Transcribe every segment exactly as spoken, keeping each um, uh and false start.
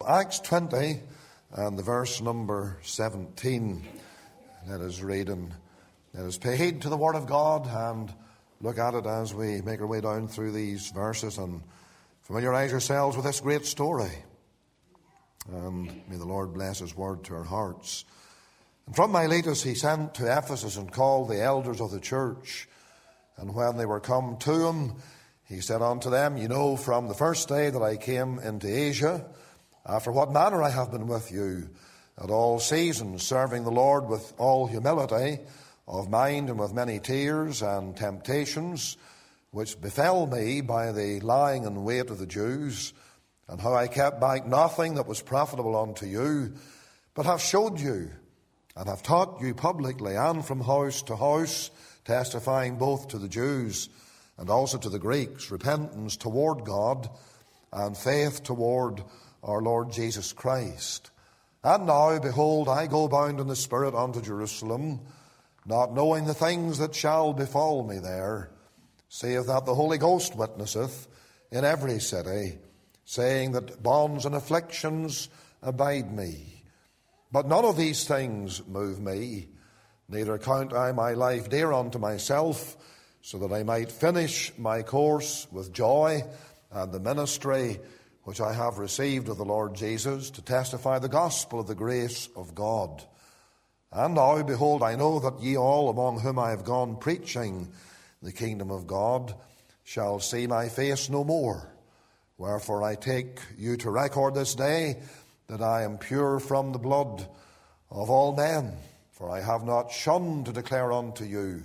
Acts twenty and the verse number seventeen. Let us read and let us pay heed to the Word of God and look at it as we make our way down through these verses and familiarize ourselves with this great story. And may the Lord bless His Word to our hearts. And from Miletus he sent to Ephesus and called the elders of the church. And when they were come to him, he said unto them, You know from the first day that I came into Asia, after what manner I have been with you at all seasons, serving the Lord with all humility of mind and with many tears and temptations, which befell me by the lying in wait of the Jews, and how I kept back nothing that was profitable unto you, but have showed you, and have taught you publicly and from house to house, testifying both to the Jews and also to the Greeks, repentance toward God and faith toward our Lord Jesus Christ. And now, behold, I go bound in the Spirit unto Jerusalem, not knowing the things that shall befall me there, save that the Holy Ghost witnesseth in every city, saying that bonds and afflictions abide me. But none of these things move me, neither count I my life dear unto myself, so that I might finish my course with joy and the ministry which I have received of the Lord Jesus, to testify the gospel of the grace of God. And now, behold, I know that ye all among whom I have gone preaching the kingdom of God shall see my face no more. Wherefore I take you to record this day that I am pure from the blood of all men. For I have not shunned to declare unto you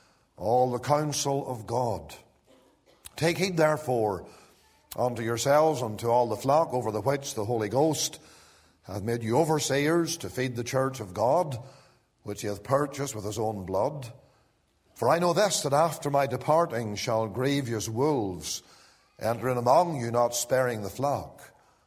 all the counsel of God. Take heed therefore unto yourselves and to all the flock over the which the Holy Ghost hath made you overseers to feed the church of God, which he hath purchased with his own blood. For I know this, that after my departing shall grievous wolves enter in among you, not sparing the flock.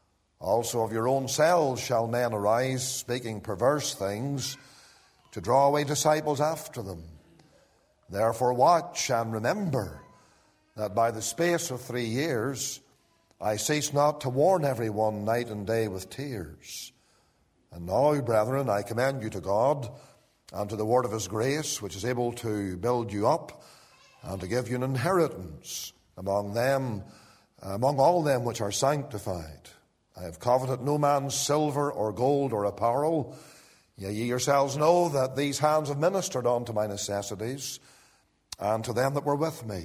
Also of your own selves shall men arise, speaking perverse things, to draw away disciples after them. Therefore watch and remember that by the space of three years I cease not to warn every one night and day with tears. And now, brethren, I commend you to God and to the word of his grace, which is able to build you up and to give you an inheritance among them, among all them which are sanctified. I have coveted no man's silver or gold or apparel. Yea, ye yourselves know that these hands have ministered unto my necessities, and to them that were with me.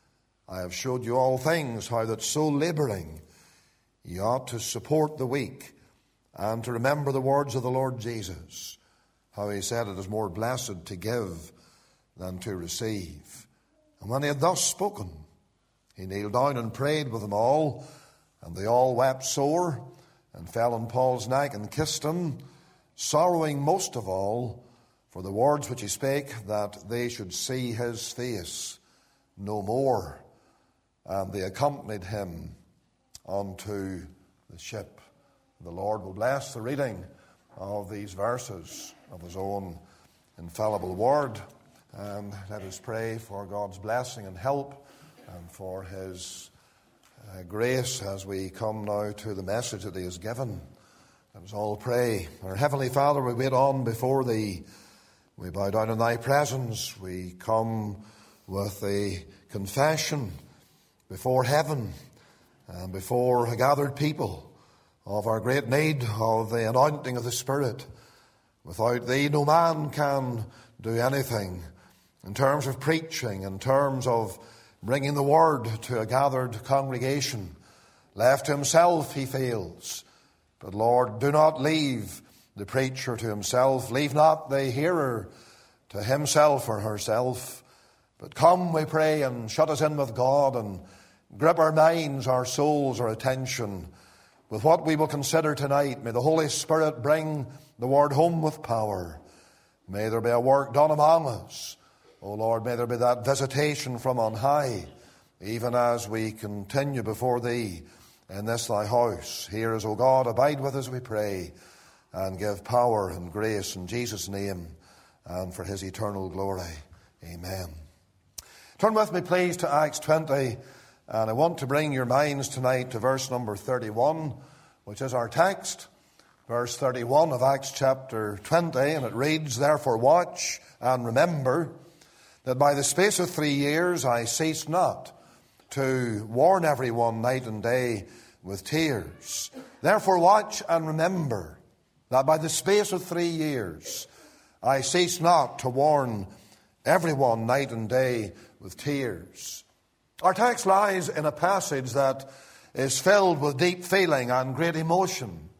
I have showed you all things, how that so labouring ye ought to support the weak, and to remember the words of the Lord Jesus, how he said, It is more blessed to give than to receive. And when he had thus spoken, he kneeled down and prayed with them all, and they all wept sore, and fell on Paul's neck and kissed him, sorrowing most of all for the words which he spake, that they should see his face no more. And they accompanied him unto the ship. The Lord will bless the reading of these verses of his own infallible word. And let us pray for God's blessing and help and for his uh, grace as we come now to the message that he has given. Let us all pray. Our Heavenly Father, we wait on before thee. We bow down in thy presence. We come with a confession before heaven and before a gathered people of our great need of the anointing of the Spirit. Without thee no man can do anything in terms of preaching, in terms of bringing the word to a gathered congregation. Left to himself he fails. But Lord, do not leave the preacher to himself. Leave not the hearer to himself or herself. But come, we pray, and shut us in with God and grip our minds, our souls, our attention with what we will consider tonight. May the Holy Spirit bring the word home with power. May there be a work done among us. O Lord, may there be that visitation from on high, even as we continue before thee in this thy house. Hear us, O God, abide with us, we pray, and give power and grace in Jesus' name and for his eternal glory. Amen. Turn with me, please, to Acts twenty, and I want to bring your minds tonight to verse number thirty-one, which is our text, verse thirty-one of Acts chapter twenty, and it reads, "Therefore watch and remember that by the space of three years I ceased not to warn everyone night and day with tears. Therefore watch and remember that by the space of three years I ceased not to warn everyone night and day with tears." Our text lies in a passage that is filled with deep feeling and great emotion.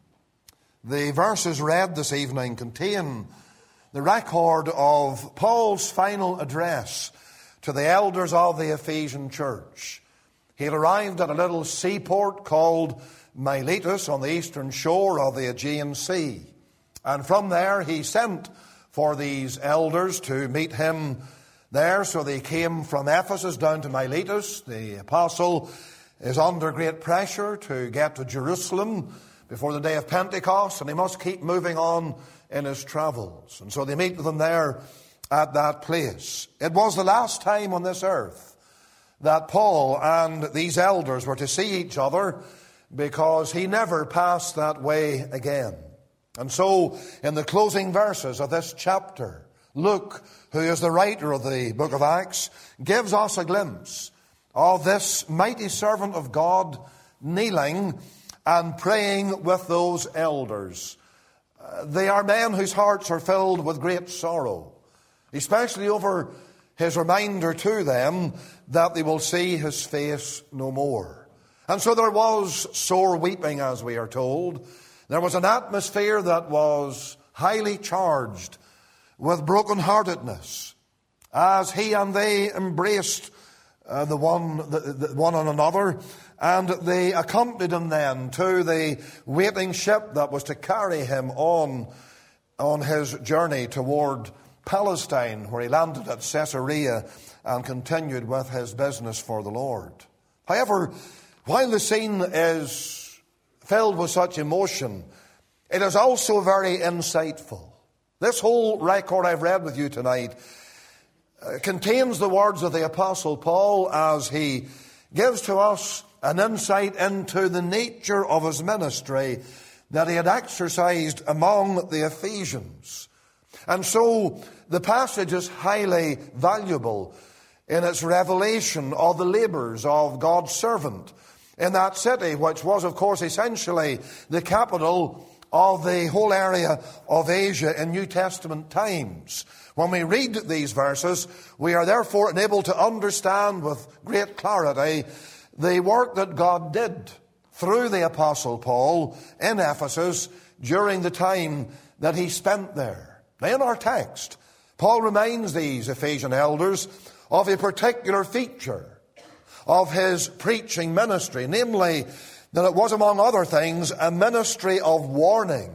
The verses read this evening contain the record of Paul's final address to the elders of the Ephesian church. He had arrived at a little seaport called Miletus on the eastern shore of the Aegean Sea. And from there he sent for these elders to meet him there. So they came from Ephesus down to Miletus. The apostle is under great pressure to get to Jerusalem before the day of Pentecost, and he must keep moving on in his travels. And so they meet with him there at that place. It was the last time on this earth that Paul and these elders were to see each other, because he never passed that way again. And so in the closing verses of this chapter, Luke, who is the writer of the book of Acts, gives us a glimpse of this mighty servant of God kneeling and praying with those elders. Uh, they are men whose hearts are filled with great sorrow, especially over his reminder to them that they will see his face no more. And so there was sore weeping, as we are told. There was an atmosphere that was highly charged with brokenheartedness as he and they embraced uh, the one the, the, one on another, and they accompanied him then to the waiting ship that was to carry him on on his journey toward Palestine, where he landed at Caesarea and continued with his business for the Lord. However, while the scene is filled with such emotion, it is also very insightful. This whole record I've read with you tonight uh, contains the words of the Apostle Paul as he gives to us an insight into the nature of his ministry that he had exercised among the Ephesians. And so the passage is highly valuable in its revelation of the labors of God's servant in that city, which was, of course, essentially the capital of the whole area of Asia in New Testament times. When we read these verses, we are therefore enabled to understand with great clarity the work that God did through the Apostle Paul in Ephesus during the time that he spent there. Now, in our text, Paul reminds these Ephesian elders of a particular feature of his preaching ministry, namely that it was, among other things, a ministry of warning.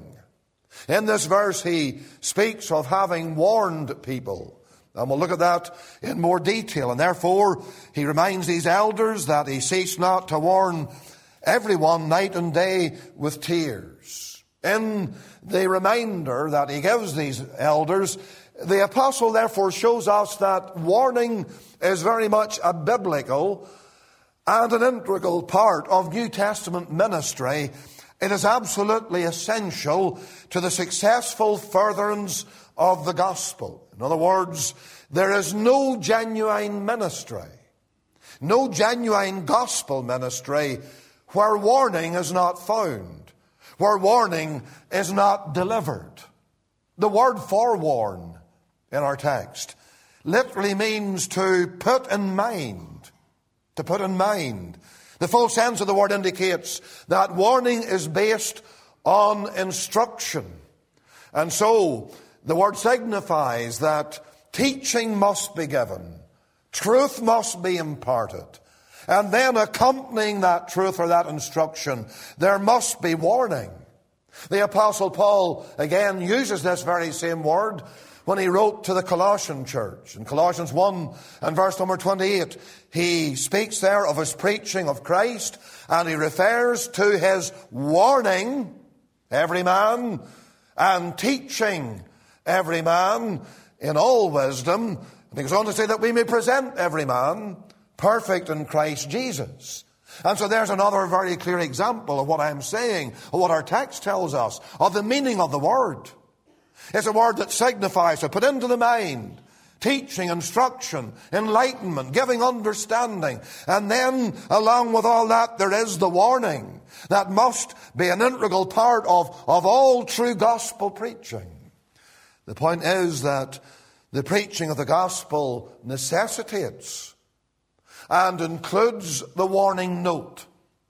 In this verse, he speaks of having warned people. And we'll look at that in more detail. And therefore, he reminds these elders that he ceased not to warn everyone night and day with tears. In the reminder that he gives these elders, the apostle therefore shows us that warning is very much a biblical and an integral part of New Testament ministry. It is absolutely essential to the successful furtherance of the gospel. In other words, there is no genuine ministry, no genuine gospel ministry where warning is not found, where warning is not delivered. The word forewarn in our text literally means to put in mind, to put in mind. The full sense of the word indicates that warning is based on instruction. And so the word signifies that teaching must be given, truth must be imparted, and then accompanying that truth or that instruction, there must be warning. The Apostle Paul again uses this very same word when he wrote to the Colossian church. In Colossians one and verse number twenty-eight, he speaks there of his preaching of Christ, and he refers to his warning every man and teaching every man in all wisdom. And he goes on to say that we may present every man perfect in Christ Jesus. And so there's another very clear example of what I'm saying, of what our text tells us, of the meaning of the word. It's a word that signifies to put into the mind, teaching, instruction, enlightenment, giving understanding. And then, along with all that, there is the warning that must be an integral part of, of all true gospel preaching. The point is that the preaching of the gospel necessitates and includes the warning note.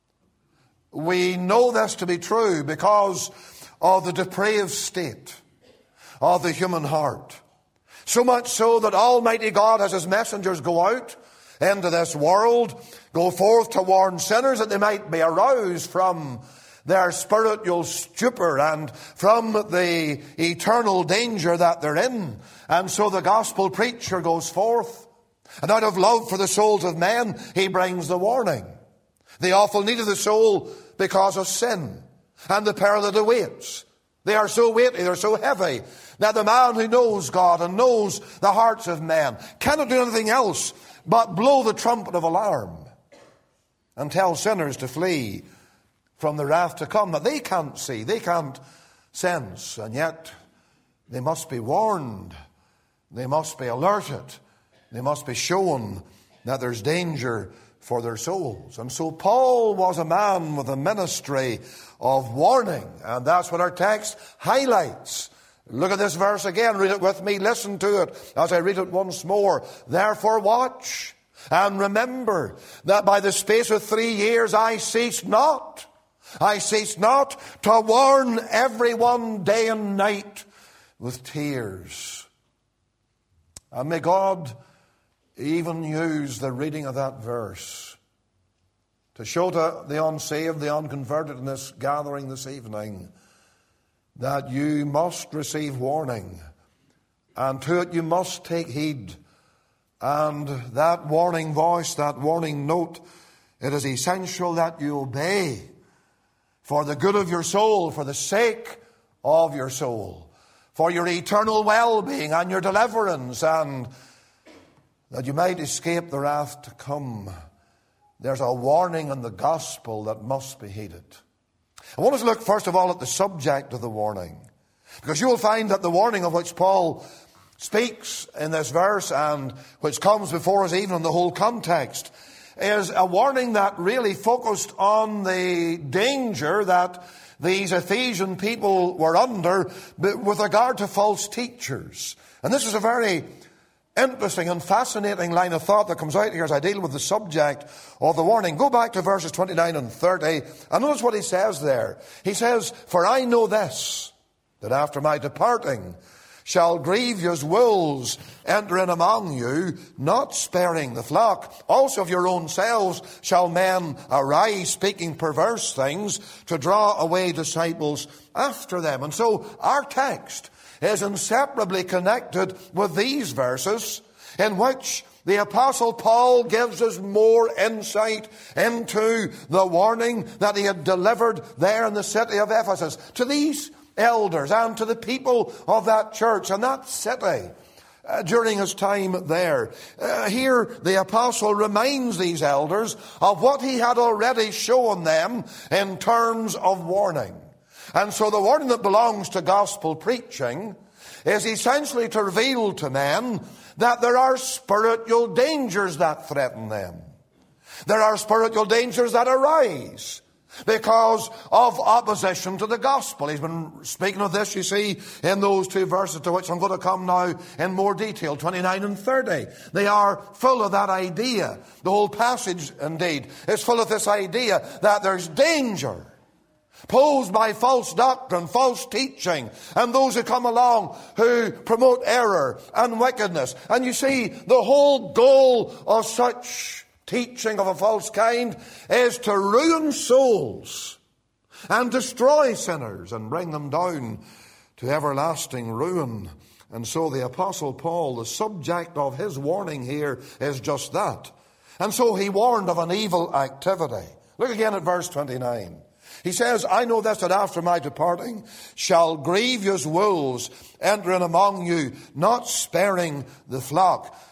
We know this to be true because of the depraved state of the human heart. So much so that Almighty God, as his messengers go out into this world, go forth to warn sinners that they might be aroused from their spiritual stupor and from the eternal danger that they're in. And so the gospel preacher goes forth, and out of love for the souls of men, he brings the warning. The awful need of the soul because of sin and the peril that awaits. They are so weighty, they're so heavy, that the man who knows God and knows the hearts of men cannot do anything else but blow the trumpet of alarm and tell sinners to flee from the wrath to come that they can't see, they can't sense, and yet they must be warned, they must be alerted, they must be shown that there's danger for their souls. And so Paul was a man with a ministry of warning, and that's what our text highlights. Look at this verse again, read it with me, listen to it as I read it once more. Therefore watch and remember that by the space of three years I ceased not, I ceased not to warn everyone day and night with tears. And may God even use the reading of that verse to show to the unsaved, the unconverted in this gathering this evening, that you must receive warning, and to it you must take heed. And that warning voice, that warning note, it is essential that you obey for the good of your soul, for the sake of your soul, for your eternal well-being and your deliverance, and that you might escape the wrath to come. There's a warning in the gospel that must be heeded. I want us to look first of all at the subject of the warning, because you will find that the warning of which Paul speaks in this verse, and which comes before us even in the whole context, is a warning that really focused on the danger that these Ephesian people were under with regard to false teachers. And this is a very interesting and fascinating line of thought that comes out here as I deal with the subject of the warning. Go back to verses twenty-nine and thirty and notice what he says there. He says, "For I know this, that after my departing shall grievous wolves enter in among you, not sparing the flock. Also of your own selves shall men arise, speaking perverse things, to draw away disciples after them." And so our text is inseparably connected with these verses, in which the Apostle Paul gives us more insight into the warning that he had delivered there in the city of Ephesus to these elders and to the people of that church and that city uh, during his time there. Uh, here the Apostle reminds these elders of what he had already shown them in terms of warning. And so the warning that belongs to gospel preaching is essentially to reveal to men that there are spiritual dangers that threaten them. There are spiritual dangers that arise because of opposition to the gospel. He's been speaking of this, you see, in those two verses to which I'm going to come now in more detail, twenty-nine and thirty. They are full of that idea. The whole passage, indeed, is full of this idea that there's danger posed by false doctrine, false teaching, and those who come along who promote error and wickedness. And you see, the whole goal of such teaching of a false kind is to ruin souls and destroy sinners and bring them down to everlasting ruin. And so the Apostle Paul, the subject of his warning here is just that. And so he warned of an evil activity. Look again at verse twenty-nine. He says, "I know this, that after my departing shall grievous wolves enter in among you, not sparing the flock."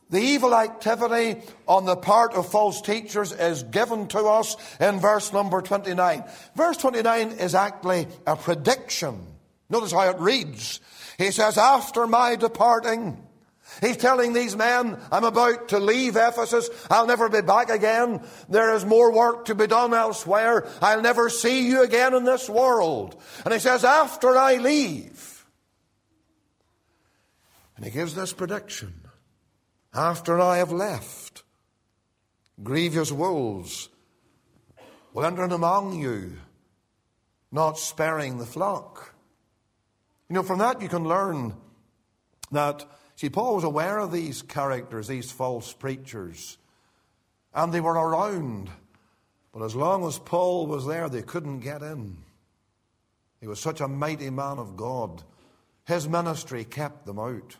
The evil activity on the part of false teachers is given to us in verse number twenty-nine. Verse twenty-nine is actually a prediction. Notice how it reads. He says, after my departing, he's telling these men, I'm about to leave Ephesus. I'll never be back again. There is more work to be done elsewhere. I'll never see you again in this world. And he says, after I leave. And he gives this prediction. After I have left, grievous wolves will enter in among you, not sparing the flock. You know, from that you can learn that, see, Paul was aware of these characters, these false preachers, and they were around. But as long as Paul was there, they couldn't get in. He was such a mighty man of God. His ministry kept them out.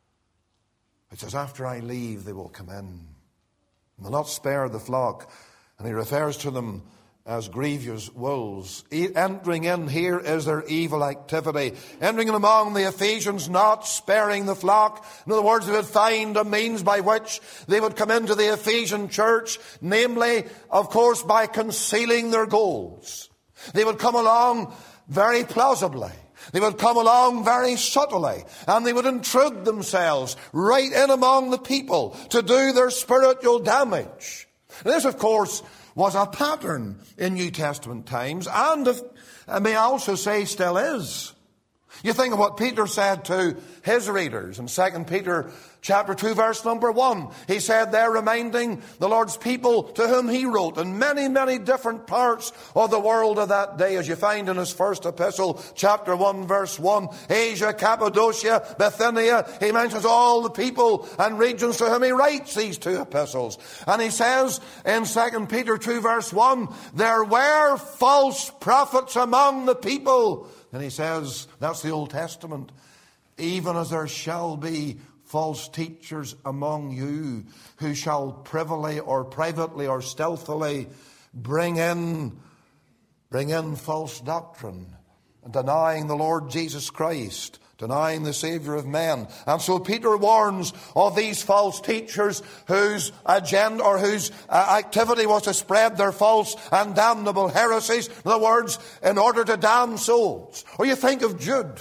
It says, after I leave, they will come in. And they'll not spare the flock. And he refers to them as grievous wolves. E- entering in here is their evil activity. Entering in among the Ephesians, not sparing the flock. In other words, they would find a means by which they would come into the Ephesian church, namely, of course, by concealing their goals. They would come along very plausibly. They would come along very subtly, and they would intrude themselves right in among the people to do their spiritual damage. And this, of course, was a pattern in New Testament times, and if, I may also say still is. You think of what Peter said to his readers in Second Peter chapter two, verse number one. He said there, reminding the Lord's people to whom he wrote in many, many different parts of the world of that day, as you find in his first epistle, chapter one, verse one, Asia, Cappadocia, Bithynia. He mentions all the people and regions to whom he writes these two epistles. And he says in Second Peter two, verse one, there were false prophets among the people. And he says, that's the Old Testament, even as there shall be false teachers among you who shall privily or privately or stealthily bring in, bring in false doctrine, denying the Lord Jesus Christ, denying the Savior of men. And so Peter warns of these false teachers whose agenda or whose uh, activity was to spread their false and damnable heresies. In other words, in order to damn souls. Or you think of Jude.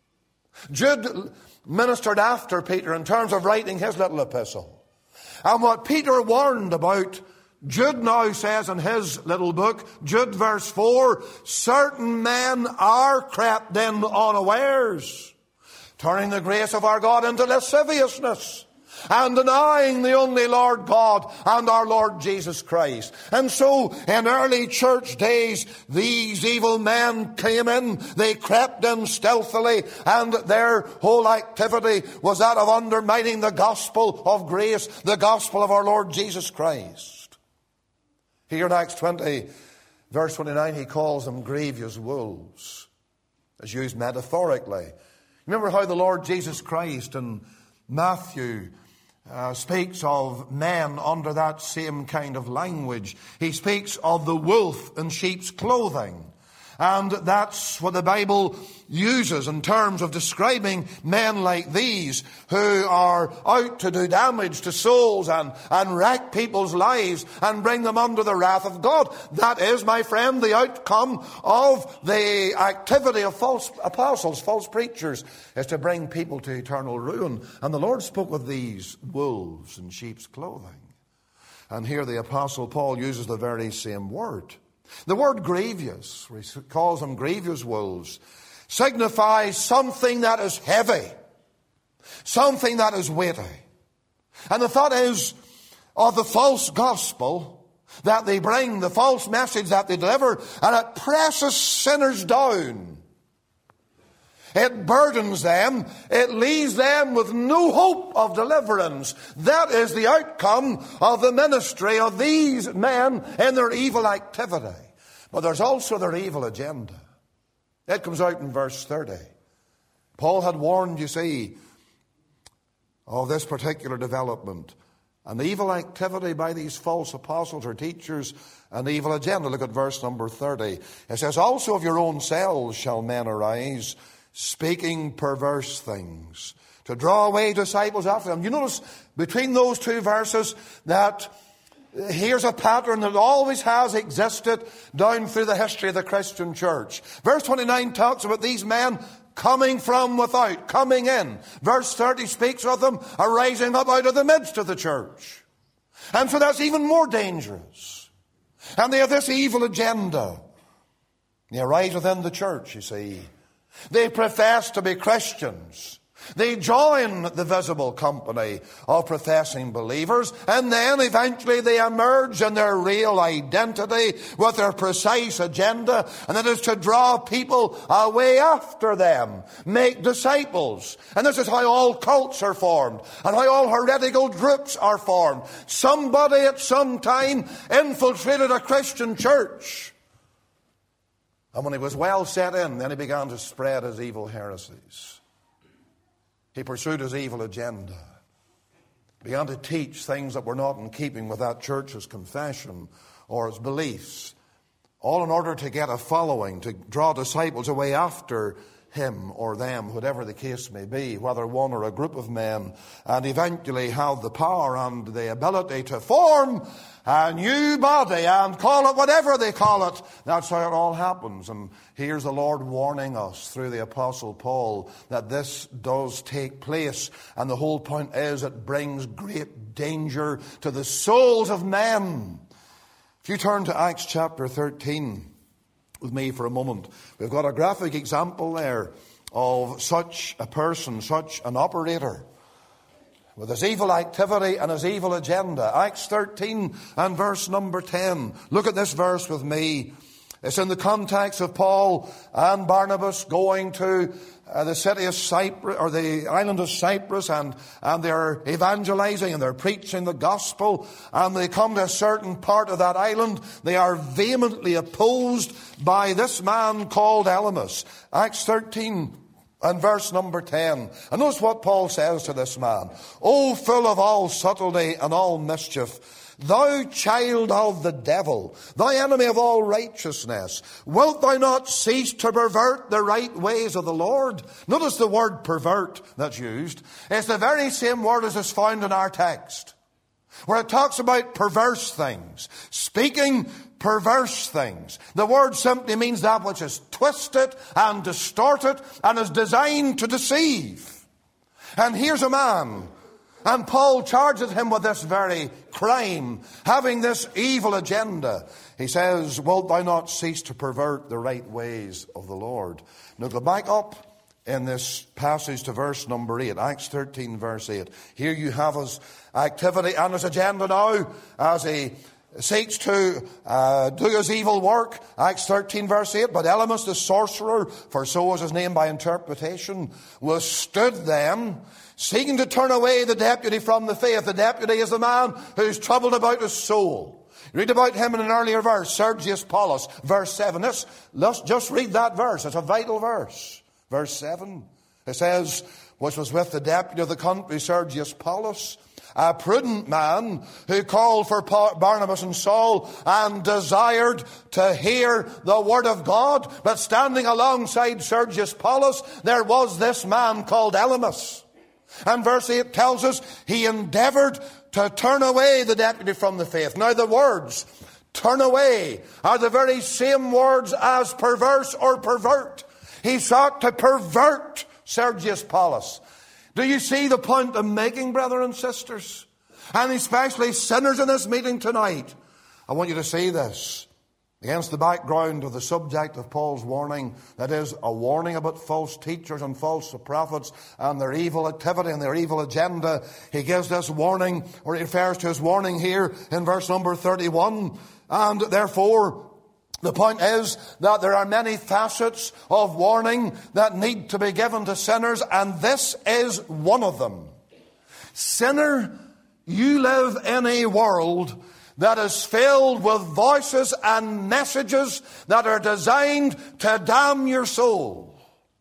Jude ministered after Peter in terms of writing his little epistle. And what Peter warned about, Jude now says in his little book, Jude verse four, certain men are crept in unawares, turning the grace of our God into lasciviousness, and denying the only Lord God and our Lord Jesus Christ. And so, in early church days, these evil men came in, they crept in stealthily, and their whole activity was that of undermining the gospel of grace, the gospel of our Lord Jesus Christ. Here in Acts twenty, verse twenty-nine, he calls them grievous wolves, as used metaphorically. Remember how the Lord Jesus Christ in Matthew uh, speaks of men under that same kind of language. He speaks of the wolf in sheep's clothing. And that's what the Bible uses in terms of describing men like these who are out to do damage to souls and, and wreck people's lives and bring them under the wrath of God. That is, my friend, the outcome of the activity of false apostles, false preachers, is to bring people to eternal ruin. And the Lord spoke of these wolves in sheep's clothing. And here the Apostle Paul uses the very same word. The word grievous, he calls them grievous wolves, signifies something that is heavy, something that is weighty. And the thought is of the false gospel that they bring, the false message that they deliver, and it presses sinners down. It burdens them. It leaves them with no hope of deliverance. That is the outcome of the ministry of these men in their evil activity. But there's also their evil agenda. It comes out in verse thirty. Paul had warned, you see, of this particular development. An evil activity by these false apostles or teachers, an evil agenda. Look at verse number thirty. It says, also of your own selves shall men arise, speaking perverse things, To draw away disciples after them. You notice between those two verses that here's a pattern that always has existed down through the history of the Christian church. Verse twenty-nine talks about these men coming from without, coming in. Verse thirty speaks of them arising up out of the midst of the church. And so that's even more dangerous. And they have this evil agenda. They arise within the church, you see. They profess to be Christians. They join the visible company of professing believers, and then eventually they emerge in their real identity with their precise agenda, and that is to draw people away after them, make disciples. And this is how all cults are formed, and how all heretical groups are formed. Somebody at some time infiltrated a Christian church, and when he was well set in, then he began to spread his evil heresies. He pursued his evil agenda. Began to teach things that were not in keeping with that church's confession or its beliefs. All in order to get a following, to draw disciples away after him or them, whatever the case may be, whether one or a group of men, and eventually have the power and the ability to form a new body and call it whatever they call it. That's how it all happens. And here's the Lord warning us through the Apostle Paul that this does take place. And the whole point is it brings great danger to the souls of men. If you turn to Acts chapter thirteen with me for a moment, we've got a graphic example there of such a person, such an operator, with his evil activity and his evil agenda. Acts thirteen and verse number ten. Look at this verse with me. It's in the context of Paul and Barnabas going to uh, the city of Cyprus, or the island of Cyprus, and, and they're evangelizing and they're preaching the gospel, and they come to a certain part of that island. They are vehemently opposed by this man called Elymas. Acts thirteen and verse number ten. And notice what Paul says to this man. "O full of all subtlety and all mischief, thou child of the devil, thou enemy of all righteousness, wilt thou not cease to pervert the right ways of the Lord?" Notice the word pervert that's used. It's the very same word as is found in our text, where it talks about perverse things, speaking perverse things. The word simply means that which is twisted and distorted and is designed to deceive. And here's a man, and Paul charges him with this very crime, having this evil agenda. He says, "Wilt thou not cease to pervert the right ways of the Lord?" Now go back up in this passage to verse number eight, Acts thirteen verse eight. Here you have his activity and his agenda now as he seeks to uh, do his evil work. Acts thirteen verse eight. "But Elymas the sorcerer, for so was his name by interpretation, withstood them, seeking to turn away the deputy from the faith." The deputy is the man who's troubled about his soul. Read about him in an earlier verse, Sergius Paulus, verse seven. Let's, let's just read that verse. It's a vital verse. Verse seven. It says, "Which was with the deputy of the country, Sergius Paulus, a prudent man who called for Barnabas and Saul and desired to hear the word of God." But standing alongside Sergius Paulus, there was this man called Elymas. And verse eight tells us he endeavored to turn away the deputy from the faith. Now the words turn away are the very same words as perverse or pervert. He sought to pervert Sergius Paulus. Do you see the point I'm making, brethren and sisters? And especially sinners in this meeting tonight. I want you to see this against the background of the subject of Paul's warning. That is, a warning about false teachers and false prophets and their evil activity and their evil agenda. He gives this warning, or he refers to his warning here in verse number thirty-one. And therefore, the point is that there are many facets of warning that need to be given to sinners, and this is one of them. Sinner, you live in a world that is filled with voices and messages that are designed to damn your soul.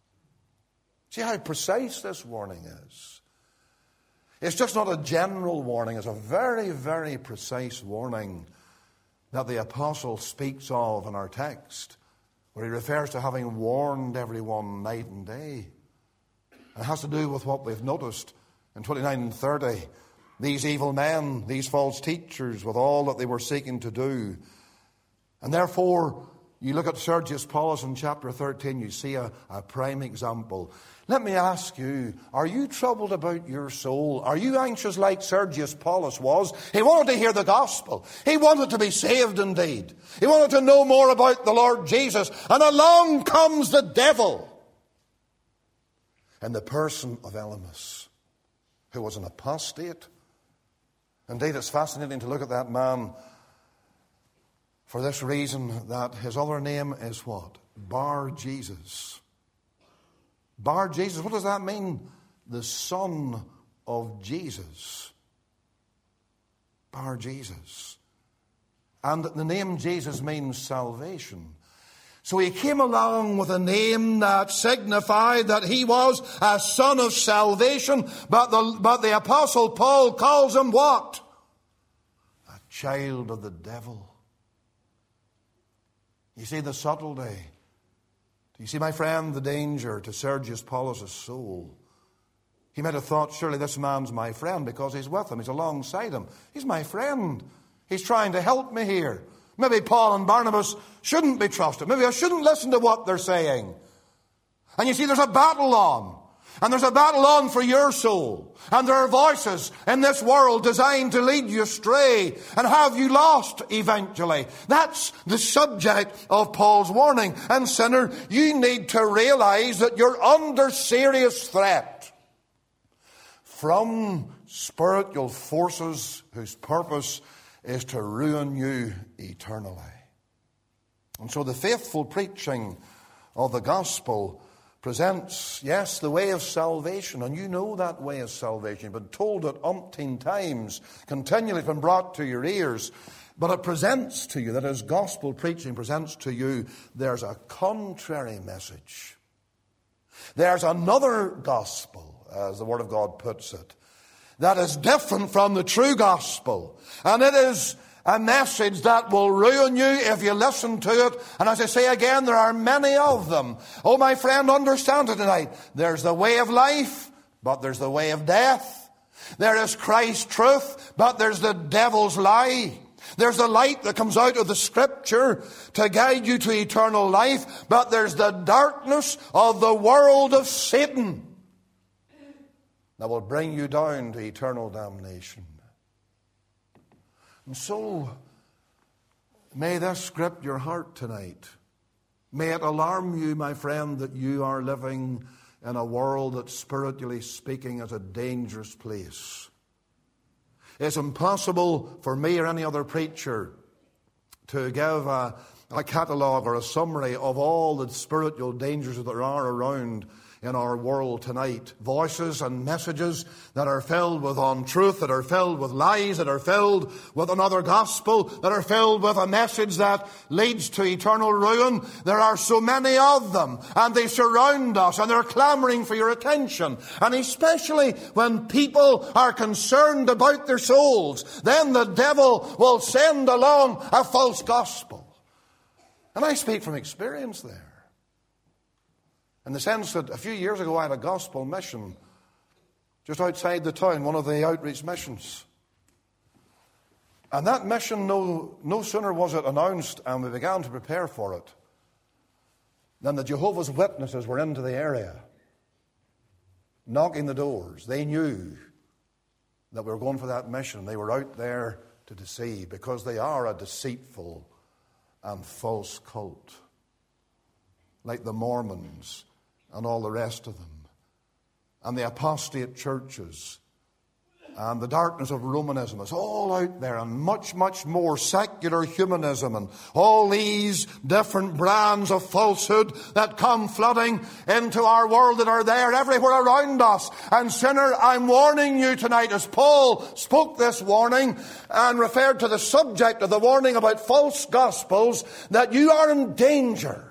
See how precise this warning is. It's just not a general warning. It's a very, very precise warning that the apostle speaks of in our text, where he refers to having warned everyone night and day. It has to do with what we've noticed in twenty-nine and thirty. These evil men, these false teachers, with all that they were seeking to do. And therefore, you look at Sergius Paulus in chapter thirteen, you see a, a prime example. Let me ask you, are you troubled about your soul? Are you anxious like Sergius Paulus was? He wanted to hear the gospel. He wanted to be saved indeed. He wanted to know more about the Lord Jesus. And along comes the devil in the person of Elymas, who was an apostate. Indeed, it's fascinating to look at that man for this reason, that his other name is what? Bar Jesus. Bar Jesus. What does that mean? The son of Jesus. Bar Jesus. And the name Jesus means salvation. So he came along with a name that signified that he was a son of salvation. But the, but the Apostle Paul calls him what? A child of the devil. You see the subtlety. Do you see, my friend, the danger to Sergius Paulus' soul? He might have thought, surely this man's my friend because he's with him. He's alongside him. He's my friend. He's trying to help me here. Maybe Paul and Barnabas shouldn't be trusted. Maybe I shouldn't listen to what they're saying. And you see, there's a battle on. And there's a battle on for your soul. And there are voices in this world designed to lead you astray and have you lost eventually. That's the subject of Paul's warning. And sinner, you need to realize that you're under serious threat from spiritual forces whose purpose is to ruin you eternally. And so the faithful preaching of the gospel presents, yes, the way of salvation. And you know that way of salvation. You've been told it umpteen times. Continually it's been brought to your ears. But it presents to you, that as gospel preaching presents to you, there's a contrary message. There's another gospel, as the Word of God puts it, that is different from the true gospel. And it is a message that will ruin you if you listen to it. And as I say again, there are many of them. Oh, my friend, understand it tonight. There's the way of life, but there's the way of death. There is Christ's truth, but there's the devil's lie. There's the light that comes out of the Scripture to guide you to eternal life, but there's the darkness of the world of Satan that will bring you down to eternal damnation. And so, may this grip your heart tonight. May it alarm you, my friend, that you are living in a world that, spiritually speaking, is a dangerous place. It's impossible for me or any other preacher to give a, a catalogue or a summary of all the spiritual dangers that there are around in our world tonight. Voices and messages that are filled with untruth, that are filled with lies, that are filled with another gospel, that are filled with a message that leads to eternal ruin. There are so many of them, and they surround us, and they're clamoring for your attention. And especially when people are concerned about their souls, then the devil will send along a false gospel. And I speak from experience there. In the sense that a few years ago I had a gospel mission just outside the town, one of the outreach missions. And that mission, no, no sooner was it announced and we began to prepare for it, than the Jehovah's Witnesses were into the area, knocking the doors. They knew that we were going for that mission. They were out there to deceive, because they are a deceitful and false cult, like the Mormons and all the rest of them, and the apostate churches, and the darkness of Romanism. It's all out there, and much, much more, secular humanism, and all these different brands of falsehood that come flooding into our world, that are there everywhere around us. And sinner, I'm warning you tonight, as Paul spoke this warning and referred to the subject of the warning about false gospels, that you are in danger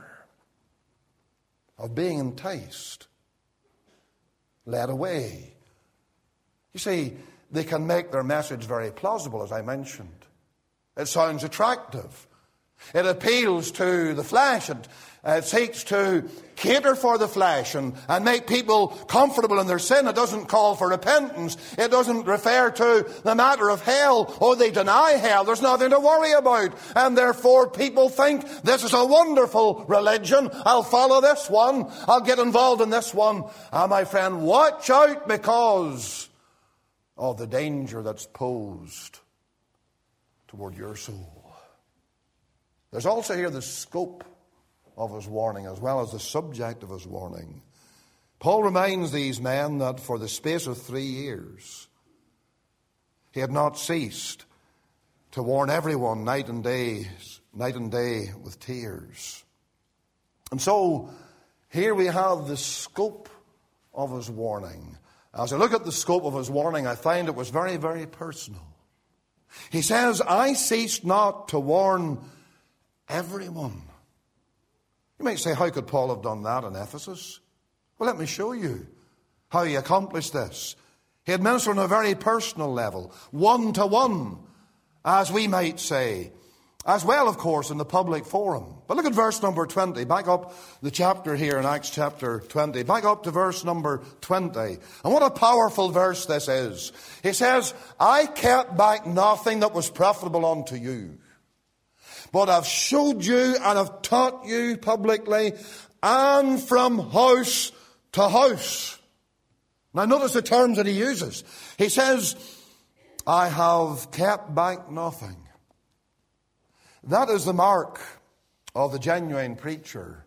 of being enticed, led away. You see, they can make their message very plausible, as I mentioned. It sounds attractive. It appeals to the flesh. It uh, seeks to cater for the flesh and, and make people comfortable in their sin. It doesn't call for repentance. It doesn't refer to the matter of hell. Oh, they deny hell. There's nothing to worry about. And therefore people think this is a wonderful religion. I'll follow this one. I'll get involved in this one. Ah, my friend, watch out because of the danger that's posed toward your soul. There's also here the scope of his warning as well as the subject of his warning. Paul reminds these men that for the space of three years he had not ceased to warn everyone night and day, night and day with tears. And so here we have the scope of his warning. As I look at the scope of his warning, I find it was very, very personal. He says, I ceased not to warn everyone. You might say, how could Paul have done that in Ephesus? Well, let me show you how he accomplished this. He had ministered on a very personal level, one to one, as we might say, as well, of course, in the public forum. But look at verse number twenty. Back up the chapter here in Acts chapter twenty. Back up to verse number twenty. And what a powerful verse this is. He says, I kept back nothing that was profitable unto you, but I've showed you and have taught you publicly and from house to house. Now notice the terms that he uses. He says, I have kept back nothing. That is the mark of the genuine preacher.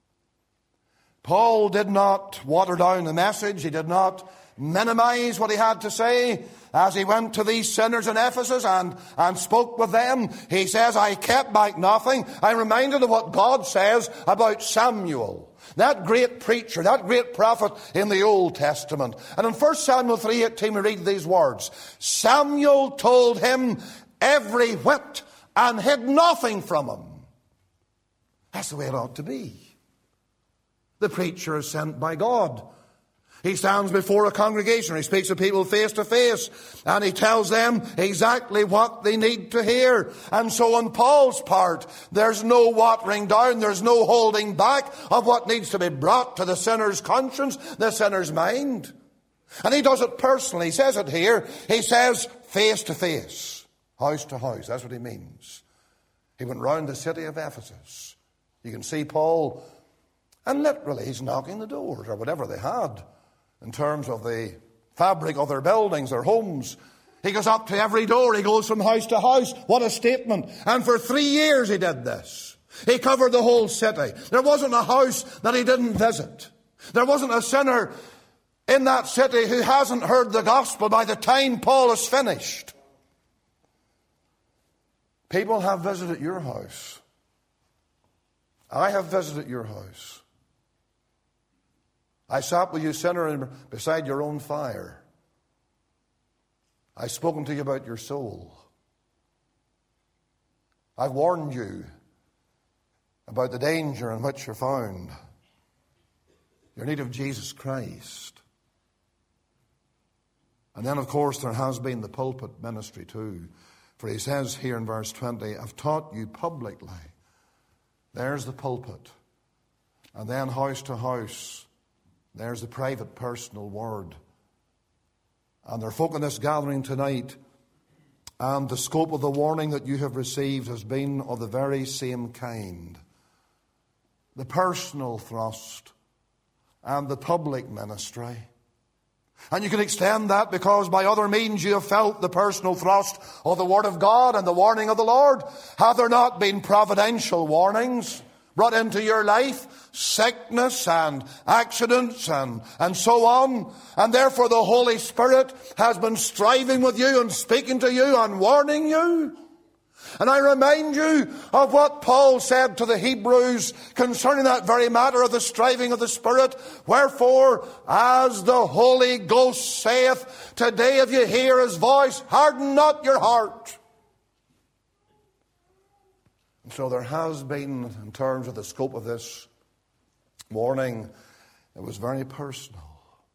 Paul did not water down the message. He did not minimize what he had to say. As he went to these sinners in Ephesus and, and spoke with them, he says, I kept back nothing. I'm reminded of what God says about Samuel, that great preacher, that great prophet in the Old Testament. And in First Samuel three eighteen we read these words, Samuel told him every whit and hid nothing from him. That's the way it ought to be. The preacher is sent by God. He stands before a congregation. He speaks to people face to face. And he tells them exactly what they need to hear. And so on Paul's part, there's no watering down. There's no holding back of what needs to be brought to the sinner's conscience, the sinner's mind. And he does it personally. He says it here. He says face to face. House to house. That's what he means. He went round the city of Ephesus. You can see Paul, and literally he's knocking the doors, or whatever they had, in terms of the fabric of their buildings, their homes. He goes up to every door. He goes from house to house. What a statement. And for three years he did this. He covered the whole city. There wasn't a house that he didn't visit. There wasn't a sinner in that city who hasn't heard the gospel by the time Paul is finished. People have visited your house. I have visited your house. I sat with you, sinner, beside your own fire. I've spoken to you about your soul. I've warned you about the danger in which you're found. Your need of Jesus Christ. And then, of course, there has been the pulpit ministry too. For he says here in verse twenty, I've taught you publicly. There's the pulpit. And then house to house, there's the private personal word. And there are folk in this gathering tonight, and the scope of the warning that you have received has been of the very same kind. The personal thrust and the public ministry. And you can extend that because by other means you have felt the personal thrust of the Word of God and the warning of the Lord. Have there not been providential warnings brought into your life? Sickness and accidents and, and so on. And therefore the Holy Spirit has been striving with you and speaking to you and warning you. And I remind you of what Paul said to the Hebrews concerning that very matter of the striving of the Spirit. Wherefore, as the Holy Ghost saith, today if you hear his voice, harden not your heart. And so there has been, in terms of the scope of this warning, it was very personal.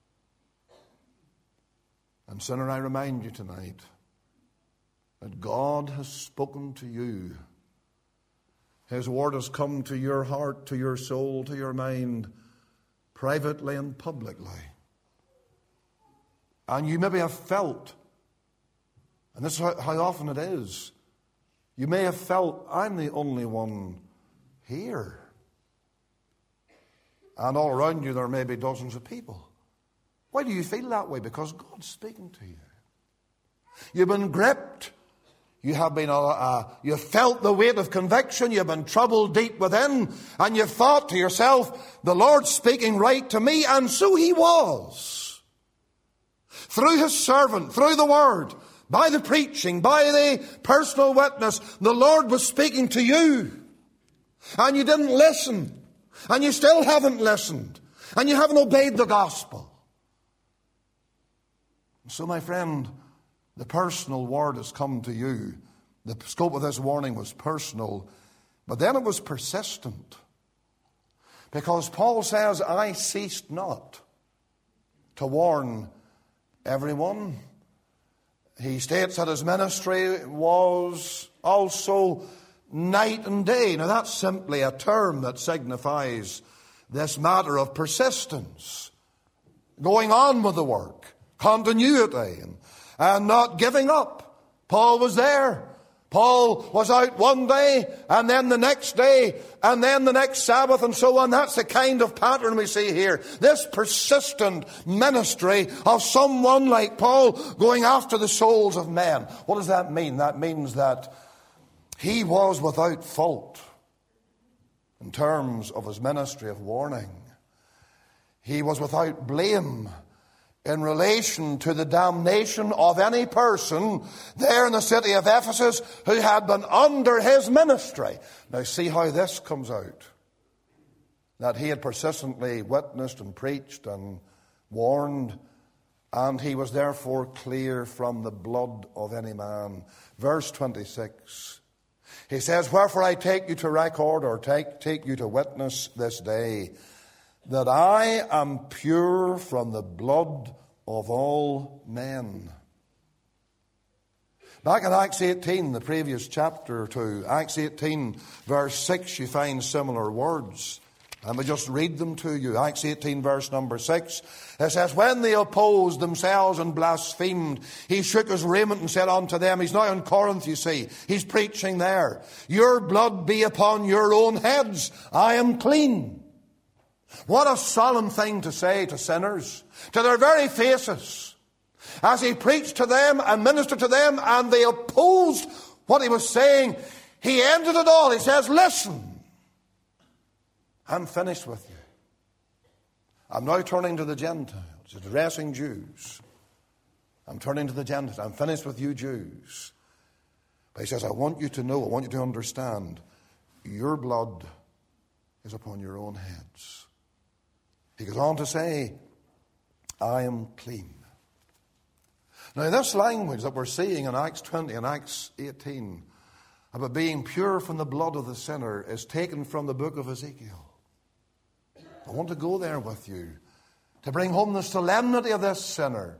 And sinner, I remind you tonight that God has spoken to you His word has come to your heart, to your soul, to your mind, privately and publicly. And you maybe have felt, and this is how, how often it is, you may have felt, I'm the only one here. And all around you there may be dozens of people. Why do you feel that way? Because God's speaking to you. You've been gripped. You have been, uh, uh, you've felt the weight of conviction. You've been troubled deep within. And you've thought to yourself, the Lord's speaking right to me. And so He was. Through His servant, through the Word, by the preaching, by the personal witness, the Lord was speaking to you. And you didn't listen. And you still haven't listened. And you haven't obeyed the gospel. So, my friend, the personal word has come to you. The scope of this warning was personal, but then it was persistent. Because Paul says, I ceased not to warn everyone. He states that his ministry was also night and day. Now, that's simply a term that signifies this matter of persistence, going on with the work, continuity, and, and not giving up. Paul was there. Paul was out one day, and then the next day, and then the next Sabbath, and so on. That's the kind of pattern we see here. This persistent ministry of someone like Paul going after the souls of men. What does that mean? That means that he was without fault in terms of his ministry of warning. He was without blame in relation to the damnation of any person there in the city of Ephesus who had been under his ministry. Now see how this comes out. That he had persistently witnessed and preached and warned, and he was therefore clear from the blood of any man. Verse twenty-six. He says, wherefore I take you to record, or take, take you to witness this day, that I am pure from the blood of all men. Back in Acts eighteen, the previous chapter to Acts eighteen, verse six, you find similar words. And we just read them to you. Acts eighteen, verse number six. It says, when they opposed themselves and blasphemed, he shook his raiment and said unto them, he's now in Corinth, you see. He's preaching there. Your blood be upon your own heads. I am clean. What a solemn thing to say to sinners, to their very faces, as he preached to them and ministered to them, and they opposed what he was saying. He ended it all. He says, listen, I'm finished with you. I'm now turning to the Gentiles, addressing Jews. I'm turning to the Gentiles. I'm finished with you Jews. But he says, I want you to know, I want you to understand, your blood is upon your own heads. He goes on to say, I am clean. Now, this language that we're seeing in Acts twenty and Acts eighteen about being pure from the blood of the sinner is taken from the book of Ezekiel. I want to go there with you to bring home the solemnity of this sinner.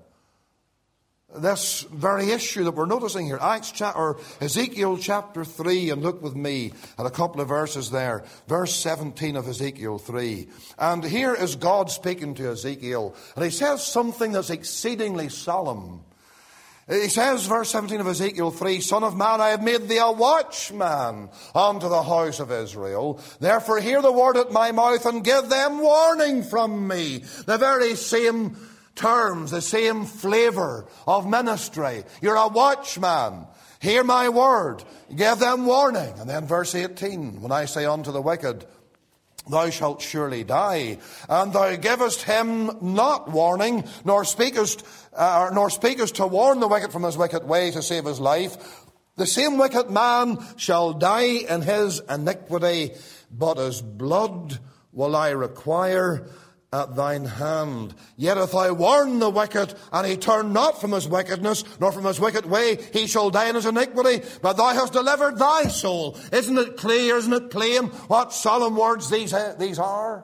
This very issue that we're noticing here. Acts cha- or Ezekiel chapter three, and look with me at a couple of verses there. Verse seventeen of Ezekiel three. And here is God speaking to Ezekiel. And he says something that's exceedingly solemn. He says, verse seventeen of Ezekiel three, Son of man, I have made thee a watchman unto the house of Israel. Therefore hear the word at my mouth and give them warning from me. The very same terms, the same flavor of ministry. You're a watchman. Hear my word. Give them warning. And then verse eighteen, when I say unto the wicked, thou shalt surely die, and thou givest him not warning, nor speakest, uh, nor speakest to warn the wicked from his wicked way to save his life, the same wicked man shall die in his iniquity, but his blood will I require at thine hand. Yet if I warn the wicked, and he turn not from his wickedness, nor from his wicked way, he shall die in his iniquity, but thou hast delivered thy soul. Isn't it clear, isn't it plain what solemn words these, these are?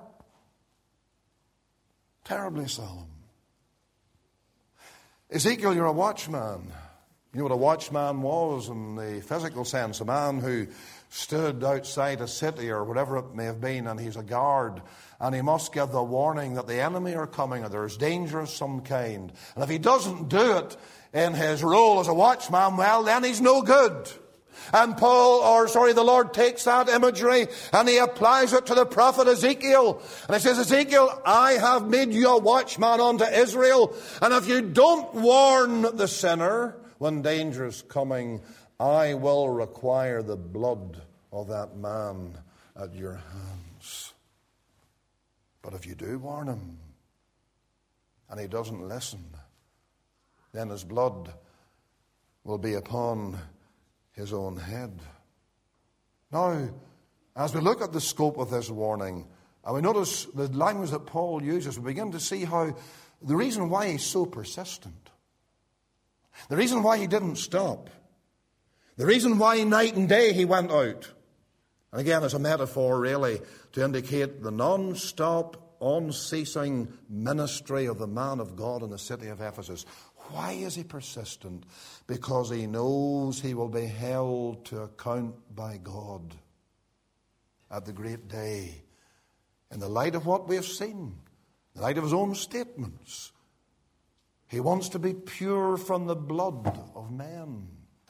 Terribly solemn. Ezekiel, you're a watchman. You know what a watchman was in the physical sense? A man who stood outside a city or whatever it may have been, and he's a guard, and he must give the warning that the enemy are coming or there's danger of some kind. And if he doesn't do it in his role as a watchman, well, then he's no good. And Paul, or sorry, the Lord takes that imagery and he applies it to the prophet Ezekiel. And he says, Ezekiel, I have made you a watchman unto Israel. And if you don't warn the sinner when danger is coming, I will require the blood of that man at your hands. But if you do warn him and he doesn't listen, then his blood will be upon his own head. Now, as we look at the scope of this warning, and we notice the language that Paul uses, we begin to see how the reason why he's so persistent, the reason why he didn't stop, the reason why night and day he went out. And again, it's a metaphor really to indicate the non-stop, unceasing ministry of the man of God in the city of Ephesus. Why is he persistent? Because he knows he will be held to account by God at the great day. In the light of what we have seen, in the light of his own statements, he wants to be pure from the blood of men.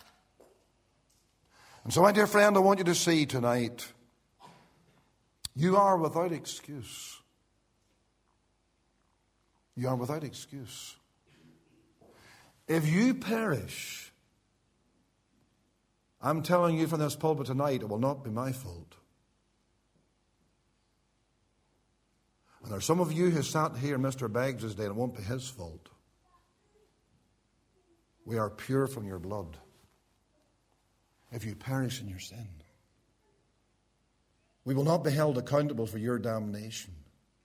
And so, my dear friend, I want you to see tonight, you are without excuse. You are without excuse. If you perish, I'm telling you from this pulpit tonight, it will not be my fault. And there are some of you who sat here Mister Beggs' day, and it won't be his fault. We are pure from your blood. If you perish in your sin, we will not be held accountable for your damnation.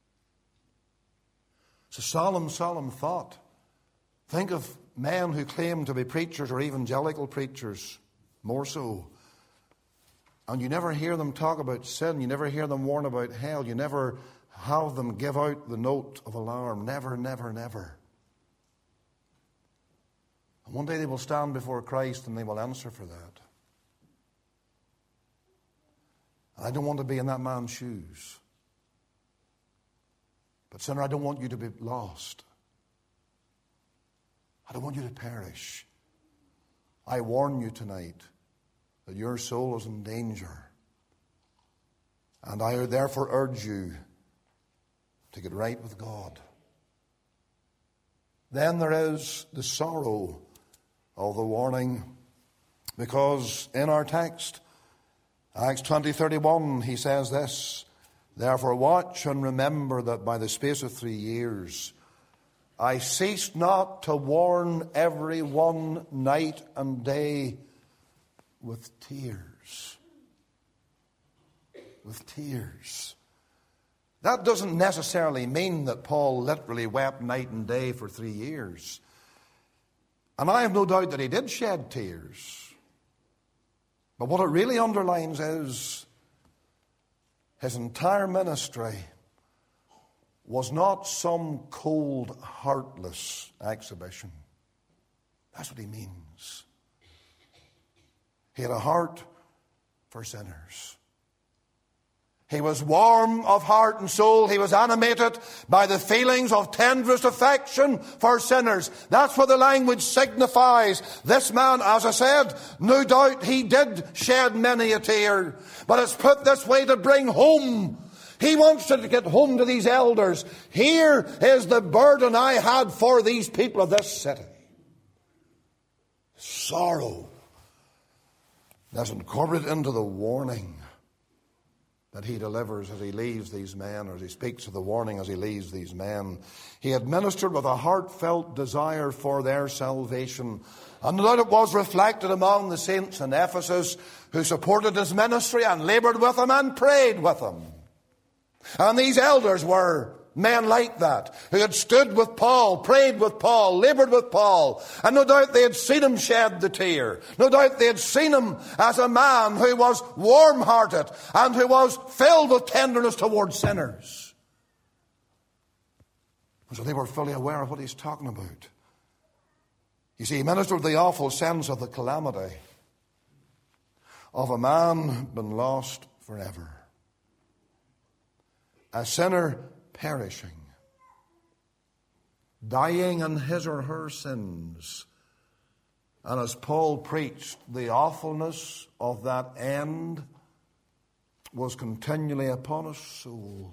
It's a solemn, solemn thought. Think of men who claim to be preachers or evangelical preachers, more so. And you never hear them talk about sin. You never hear them warn about hell. You never have them give out the note of alarm. Never, never, never. And one day they will stand before Christ and they will answer for that. And I don't want to be in that man's shoes. But sinner, I don't want you to be lost. I don't want you to perish. I warn you tonight that your soul is in danger. And I therefore urge you to get right with God. Then there is the sorrow of the warning, because in our text, Acts twenty thirty-one, he says this, therefore watch and remember that by the space of three years I ceased not to warn every one night and day with tears. With tears. That doesn't necessarily mean that Paul literally wept night and day for three years. And I have no doubt that he did shed tears. But what it really underlines is his entire ministry was not some cold, heartless exhibition. That's what he means. He had a heart for sinners. He was warm of heart and soul. He was animated by the feelings of tenderest affection for sinners. That's what the language signifies. This man, as I said, no doubt he did shed many a tear. But it's put this way to bring home. He wants to get home to these elders. Here is the burden I had for these people of this city. Sorrow that's incorporated into the warning that he delivers as he leaves these men, or as he speaks of the warning as he leaves these men. He administered with a heartfelt desire for their salvation. And no doubt it was reflected among the saints in Ephesus who supported his ministry and labored with him and prayed with him. And these elders were men like that, who had stood with Paul, prayed with Paul, labored with Paul. And no doubt they had seen him shed the tear. No doubt they had seen him as a man who was warm-hearted and who was filled with tenderness towards sinners. And so they were fully aware of what he's talking about. You see, he ministered the awful sense of the calamity of a man been lost forever, a sinner perishing, dying in his or her sins. And as Paul preached, the awfulness of that end was continually upon his soul,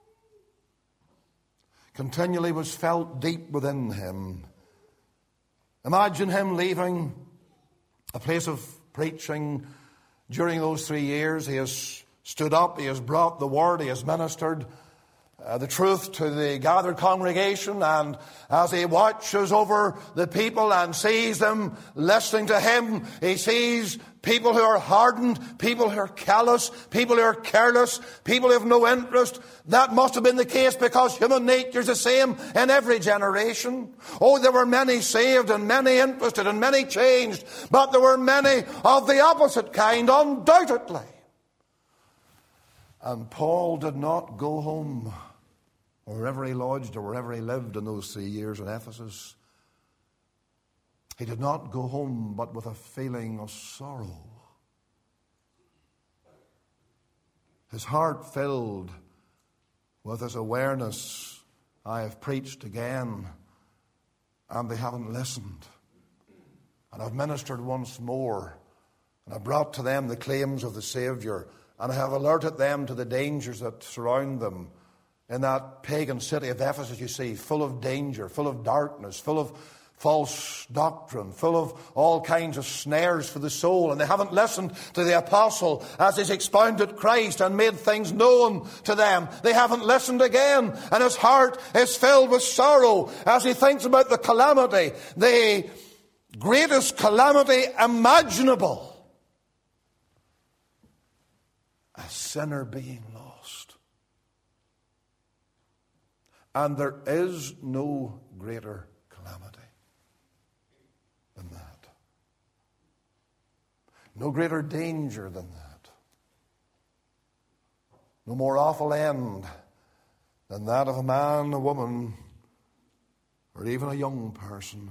continually was felt deep within him. Imagine him leaving a place of preaching. During those three years, he has stood up, he has brought the word, he has ministered uh, the truth to the gathered congregation, and as he watches over the people and sees them listening to him, he sees people who are hardened, people who are callous, people who are careless, people who have no interest. That must have been the case because human nature is the same in every generation. Oh, there were many saved and many interested and many changed, but there were many of the opposite kind, undoubtedly. And Paul did not go home, or wherever he lodged or wherever he lived in those three years in Ephesus. He did not go home but with a feeling of sorrow. His heart filled with this awareness, I have preached again and they haven't listened. And I've ministered once more, and I've brought to them the claims of the Saviour, and I have alerted them to the dangers that surround them. In that pagan city of Ephesus, you see, full of danger, full of darkness, full of false doctrine, full of all kinds of snares for the soul. And they haven't listened to the apostle as he's expounded Christ and made things known to them. They haven't listened again. And his heart is filled with sorrow as he thinks about the calamity, the greatest calamity imaginable. A sinner being lost. And there is no greater calamity than that. No greater danger than that. No more awful end than that of a man, a woman, or even a young person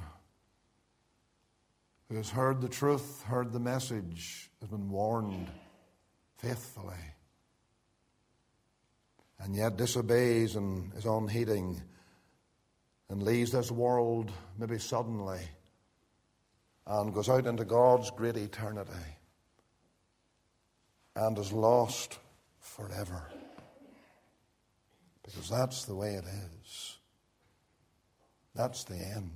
who has heard the truth, heard the message, has been warned faithfully, and yet disobeys and is unheeding and leaves this world maybe suddenly and goes out into God's great eternity and is lost forever. Because that's the way it is. That's the end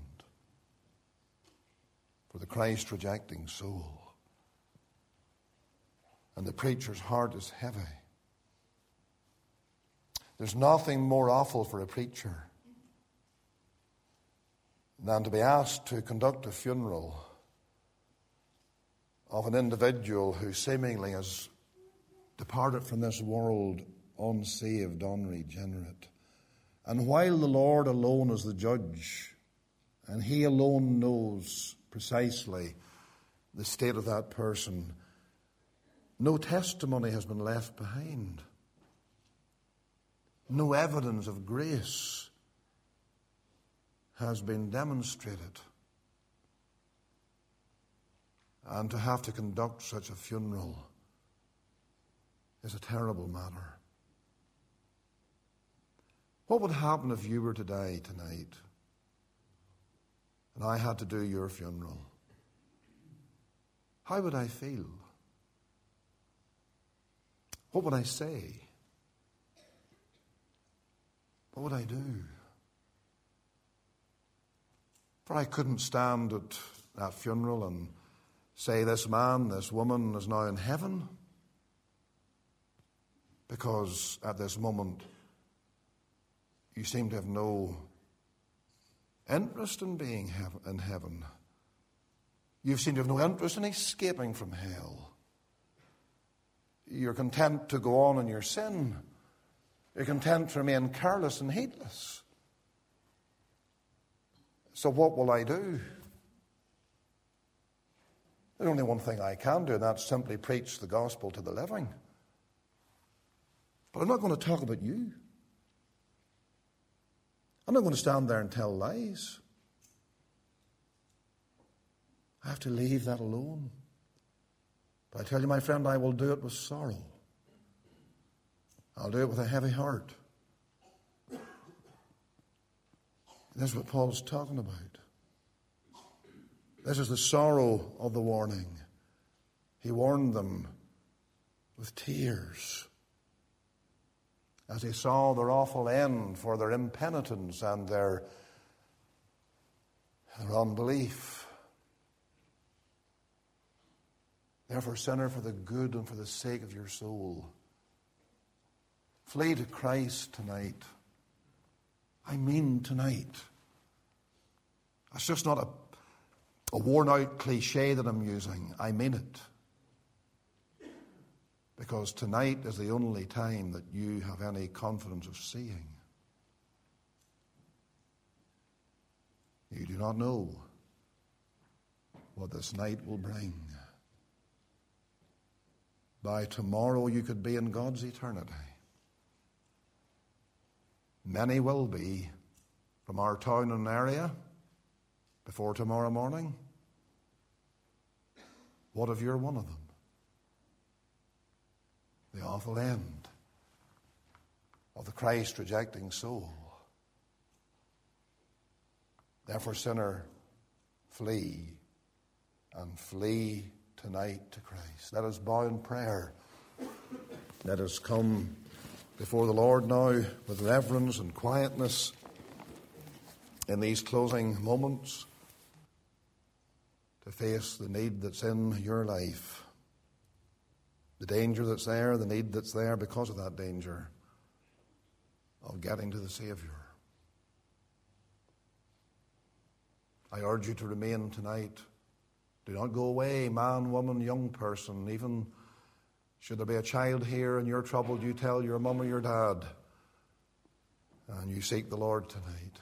for the Christ-rejecting soul. And the preacher's heart is heavy. There's nothing more awful for a preacher than to be asked to conduct a funeral of an individual who seemingly has departed from this world unsaved, unregenerate. And while the Lord alone is the judge, and he alone knows precisely the state of that person, no testimony has been left behind. No evidence of grace has been demonstrated. And to have to conduct such a funeral is a terrible matter. What would happen if you were to die tonight and I had to do your funeral? How would I feel? What would I say? What would I do? For I couldn't stand at that funeral and say this man, this woman is now in heaven, because at this moment you seem to have no interest in being in heaven. You seem to have no interest in escaping from hell. You're content to go on in your sin. You're content to remain careless and heedless. So what will I do? There's only one thing I can do, and that's simply preach the gospel to the living. But I'm not going to talk about you. I'm not going to stand there and tell lies. I have to leave that alone. But I tell you, my friend, I will do it with sorrow. I'll do it with a heavy heart. This is what Paul's talking about. This is the sorrow of the warning. He warned them with tears as he saw their awful end for their impenitence and their, their unbelief. Therefore, sinner, for the good and for the sake of your soul, flee to Christ tonight. I mean tonight. It's just not a, a worn-out cliche that I'm using. I mean it. Because tonight is the only time that you have any confidence of seeing. You do not know what this night will bring. By tomorrow you could be in God's eternity. Many will be from our town and area before tomorrow morning. What if you're one of them? The awful end of the Christ-rejecting soul. Therefore, sinner, flee, and flee tonight to Christ. Let us bow in prayer. Let us come before the Lord now with reverence and quietness in these closing moments to face the need that's in your life, the danger that's there, the need that's there because of that danger of getting to the Savior. I urge you to remain tonight. Do not go away, man, woman, young person. Even should there be a child here and you're troubled, you tell your mum or your dad, and you seek the Lord tonight.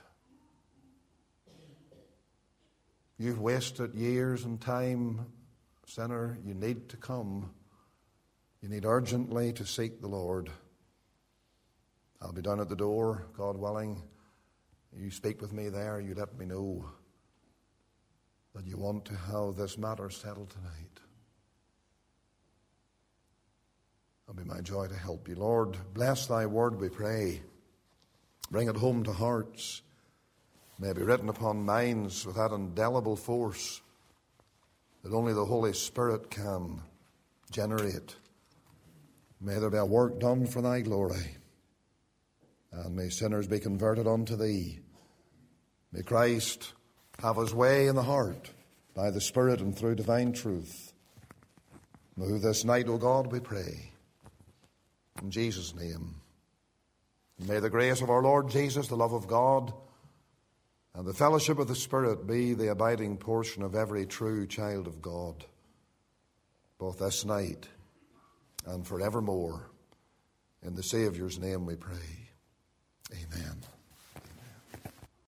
You've wasted years and time, sinner. You need to come. You need urgently to seek the Lord. I'll be down at the door, God willing. You speak with me there. You let me know that you want to have this matter settled tonight. It'll be my joy to help you. Lord, bless thy word, we pray. Bring it home to hearts. May it be written upon minds with that indelible force that only the Holy Spirit can generate. May there be a work done for thy glory. And may sinners be converted unto thee. May Christ have his way in the heart by the Spirit and through divine truth. Move this night, O God, we pray. In Jesus' name. May the grace of our Lord Jesus, the love of God, and the fellowship of the Spirit be the abiding portion of every true child of God, both this night and forevermore. In the Saviour's name we pray. Amen.